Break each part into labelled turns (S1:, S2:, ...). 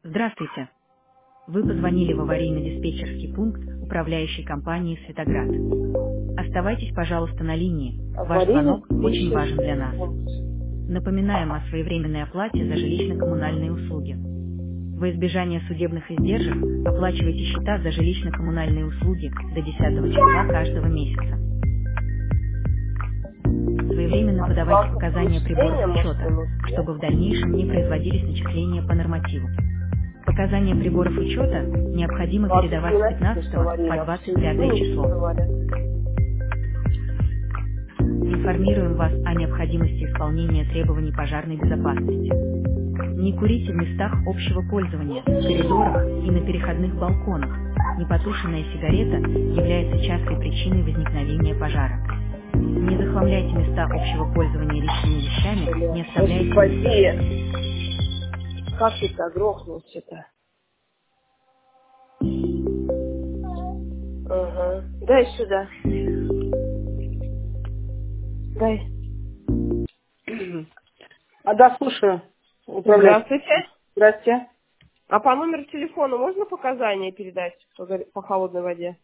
S1: Здравствуйте. Вы позвонили в аварийно-диспетчерский пункт управляющей компании «Светоград». Оставайтесь, пожалуйста, на линии. Ваш звонок очень важен для нас. Напоминаем о своевременной оплате за жилищно-коммунальные услуги. Во избежание судебных издержек оплачивайте счета за жилищно-коммунальные услуги до 10 числа каждого месяца. Своевременно подавайте показания приборов учета, чтобы в дальнейшем не производились начисления по нормативу. Показания приборов учета необходимо передавать с 15 по 25 число. Информируем вас о необходимости исполнения требований пожарной безопасности. Не курите в местах общего пользования, в коридорах и на переходных балконах. Непотушенная сигарета является частой причиной возникновения пожара. Не захламляйте места общего пользования личными вещами, не оставляйте...
S2: Как это грохнулся-то? Ага. Дай сюда. Дай.
S3: Да, слушаю. Управляющий.
S2: Здравствуйте.
S3: Здрасте.
S2: А по номеру телефона можно показания передать по холодной воде?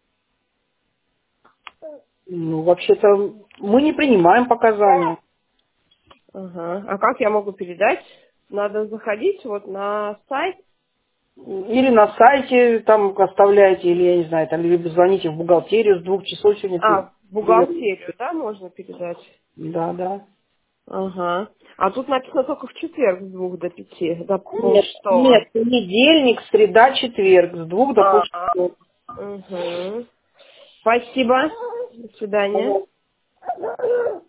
S3: Ну, вообще-то мы не принимаем показания.
S2: Ага. А как я могу передать? Надо заходить вот на сайт.
S3: Или на сайте там оставляете, или, я не знаю, там, либо звоните в бухгалтерию с 2 часов сегодня.
S2: В бухгалтерию, да, можно передать?
S3: Да, да.
S2: Ага. А тут написано только в четверг с 2 до 5. До
S3: Нет, понедельник, среда, четверг, с 2 до полчаса.
S2: Угу. Спасибо. До свидания.